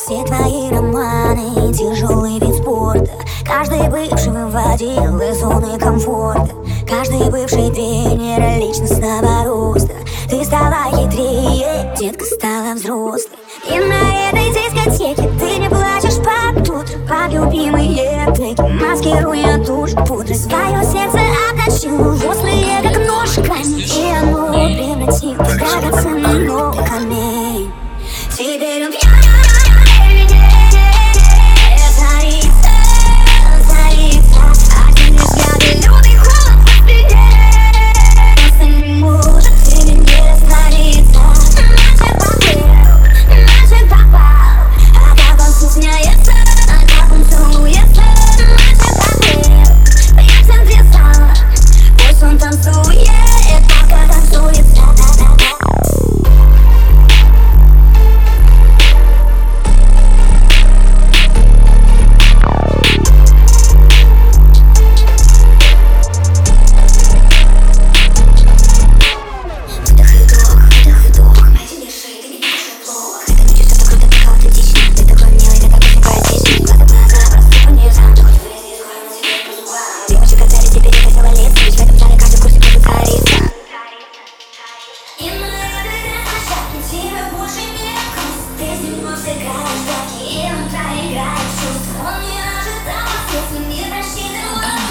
Все твои романы, тяжелый вид спорта. Каждый бывший выводил из зоны комфорта. Каждый бывший тренер личностного роста. Ты стала хитрее, детка стала взрослой. И на этой дискотеке ты не плачешь под утро, под любимые треки, маскируя тушь пудры. Свое сердце отточила в острые, как нож, грани, и оно превратилось в драгоценный новый камень. Теперь он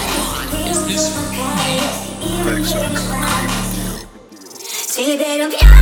теперь он